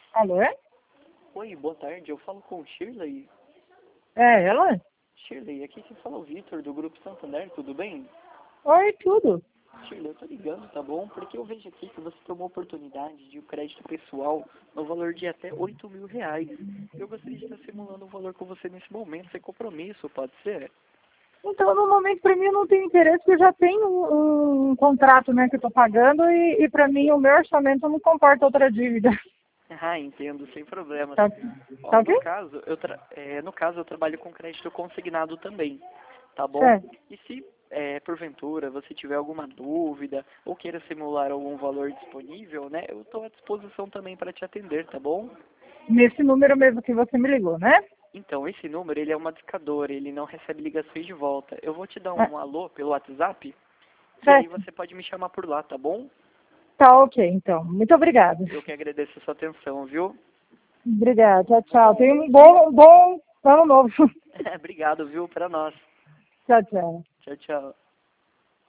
Alô? Oi, boa tarde. Eu falo com Shirley. É ela? Shirley, aqui quem fala é o Vitor, do Grupo Santander, tudo bem? Oi, tudo. Shirley, eu tô ligando, tá bom? Porque eu vejo aqui que você tem uma oportunidade de um crédito pessoal no valor de até R$ 8.000. Eu gostaria de estar simulando um valor com você nesse momento, sem compromisso, pode ser? Então, no momento, para mim, eu não tenho interesse, porque eu já tenho um contrato, né, que eu estou pagando e para mim, o meu orçamento não comporta outra dívida. Ah, entendo, sem problemas. Tá, Ó, tá ok? no caso, eu trabalho com crédito consignado também, tá bom? É. E se, porventura, você tiver alguma dúvida ou queira simular algum valor disponível, né, eu estou à disposição também para te atender, tá bom? Nesse número mesmo que você me ligou, né? Então, esse número, ele é uma discadora, ele não recebe ligações de volta. Eu vou te dar É, um alô pelo WhatsApp e aí certo. você pode me chamar por lá, tá bom? Tá ok, então. Muito obrigada. Eu que agradeço a sua atenção, viu? Obrigada. Tchau, Bom, tchau. Tenha um bom ano novo. obrigado, viu, para nós. Tchau, tchau. Tchau, tchau.